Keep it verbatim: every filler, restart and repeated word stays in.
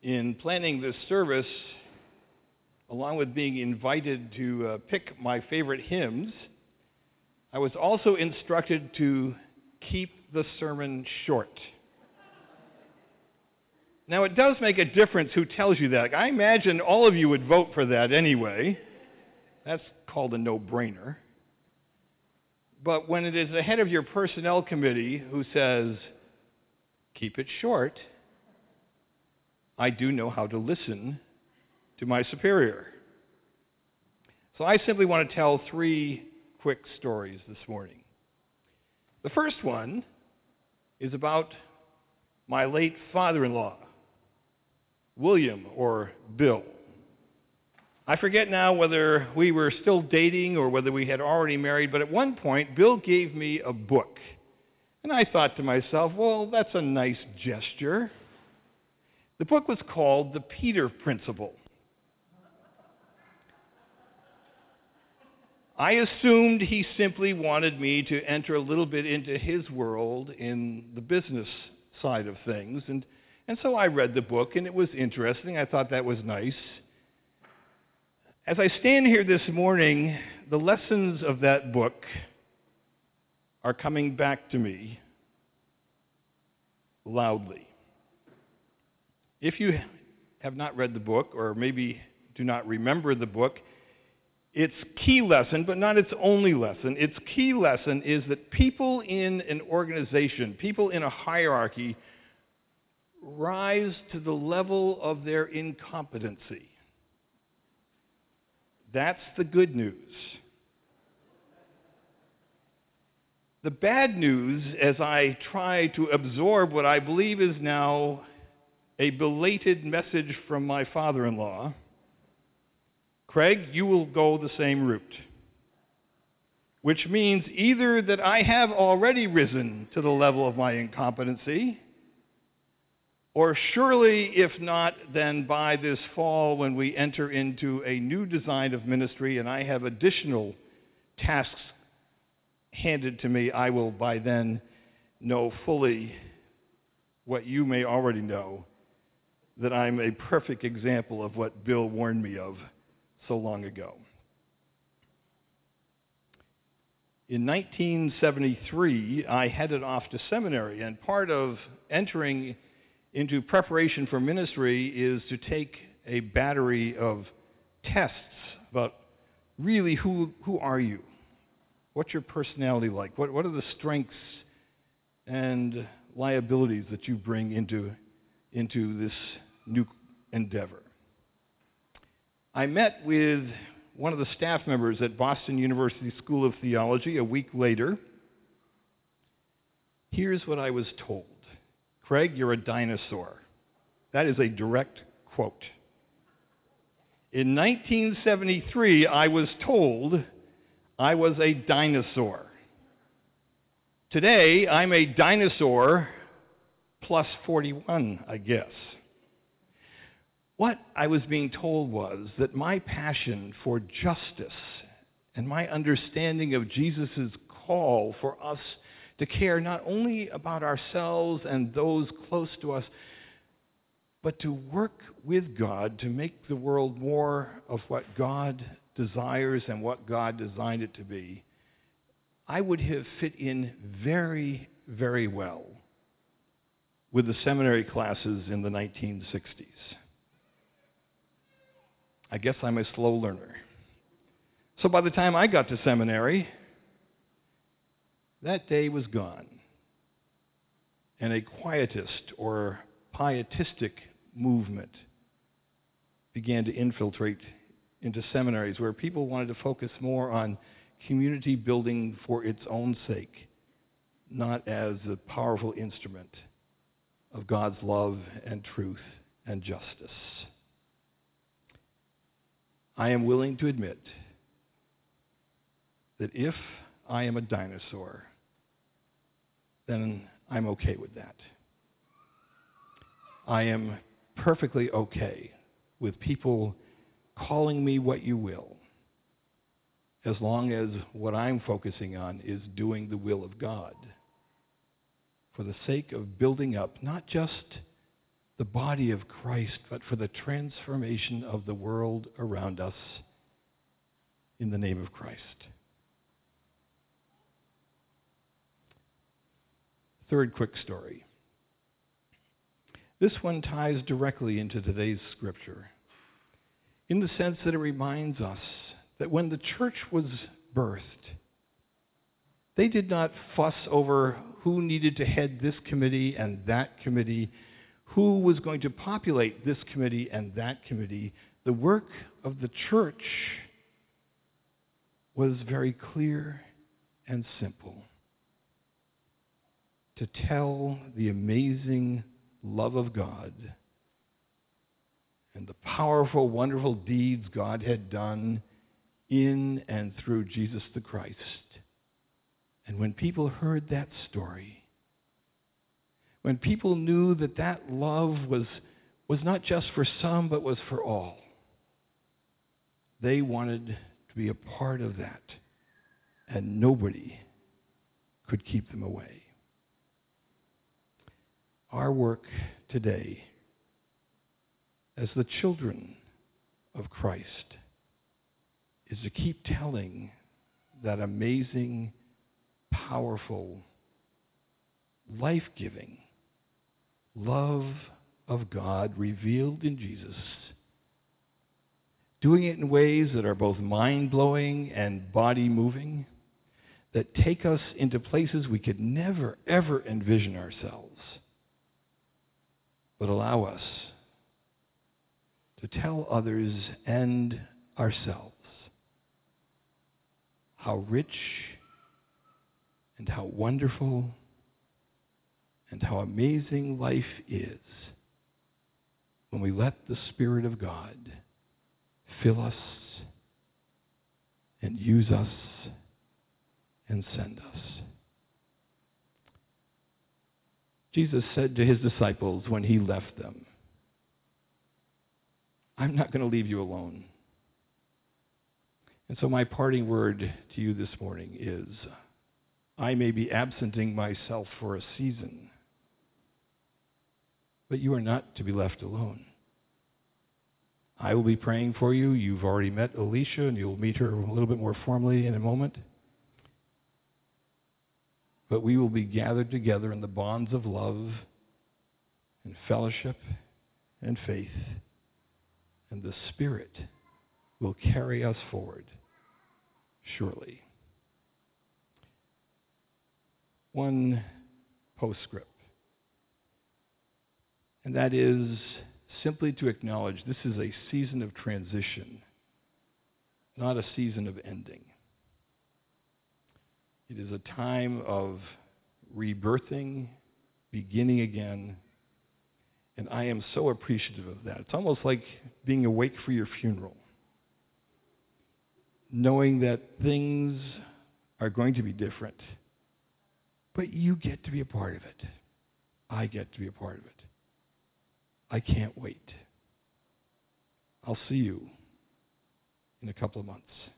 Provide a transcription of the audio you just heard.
In planning this service, along with being invited to uh, pick my favorite hymns, I was also instructed to keep the sermon short. Now, it does make a difference who tells you that. I imagine all of you would vote for that anyway. That's called a no-brainer. But when it is the head of your personnel committee who says, keep it short, I do know how to listen to my superior. So I simply want to tell three quick stories this morning. The first one is about my late father-in-law, William, or Bill. I forget now whether we were still dating or whether we had already married, but at one point, Bill gave me a book. And I thought to myself, well, that's a nice gesture. The book was called The Peter Principle. I assumed he simply wanted me to enter a little bit into his world in the business side of things. And, and so I read the book, and it was interesting. I thought that was nice. As I stand here this morning, the lessons of that book are coming back to me loudly. If you have not read the book, or maybe do not remember the book, its key lesson, but not its only lesson, its key lesson is that people in an organization, people in a hierarchy, rise to the level of their incompetency. That's the good news. The bad news, as I try to absorb what I believe is now a belated message from my father-in-law, Craig, you will go the same route. Which means either that I have already risen to the level of my incompetency, or surely, if not, then by this fall when we enter into a new design of ministry and I have additional tasks handed to me, I will by then know fully what you may already know, that I'm a perfect example of what Bill warned me of so long ago. In nineteen seventy-three, I headed off to seminary, and part of entering into preparation for ministry is to take a battery of tests about really who who are you? What's your personality like? What what are the strengths and liabilities that you bring into into this new endeavor? I met with one of the staff members at Boston University School of Theology a week later. Here's what I was told. Craig, you're a dinosaur. That is a direct quote. In nineteen seventy-three, I was told I was a dinosaur. Today, I'm a dinosaur plus forty-one, I guess. What I was being told was that my passion for justice and my understanding of Jesus' call for us to care not only about ourselves and those close to us, but to work with God to make the world more of what God desires and what God designed it to be, I would have fit in very, very well with the seminary classes in the nineteen sixties. I guess I'm a slow learner. So by the time I got to seminary, that day was gone, and a quietist or pietistic movement began to infiltrate into seminaries where people wanted to focus more on community building for its own sake, not as a powerful instrument of God's love and truth and justice. I am willing to admit that if I am a dinosaur, then I'm okay with that. I am perfectly okay with people calling me what you will, as long as what I'm focusing on is doing the will of God for the sake of building up not just the body of Christ, but for the transformation of the world around us in the name of Christ. Third quick story. This one ties directly into today's scripture in the sense that it reminds us that when the church was birthed, they did not fuss over who needed to head this committee and that committee, who was going to populate this committee and that committee. The work of the church was very clear and simple: to tell the amazing love of God and the powerful, wonderful deeds God had done in and through Jesus the Christ. And when people heard that story, when people knew that that love was, was not just for some, but was for all, they wanted to be a part of that, and nobody could keep them away. Our work today as the children of Christ is to keep telling that amazing, powerful, life-giving love of God revealed in Jesus, doing it in ways that are both mind-blowing and body-moving, that take us into places we could never, ever envision ourselves, but allow us to tell others and ourselves how rich and how wonderful and how amazing life is when we let the Spirit of God fill us and use us and send us. Jesus said to his disciples when he left them, I'm not going to leave you alone. And so my parting word to you this morning is, I may be absenting myself for a season, but you are not to be left alone. I will be praying for you. You've already met Alicia, and you'll meet her a little bit more formally in a moment. But we will be gathered together in the bonds of love and fellowship and faith, and the Spirit will carry us forward, surely. One postscript, and that is simply to acknowledge this is a season of transition, not a season of ending. It is a time of rebirthing, beginning again, and I am so appreciative of that. It's almost like being awake for your funeral, knowing that things are going to be different, but you get to be a part of it. I get to be a part of it. I can't wait. I'll see you in a couple of months.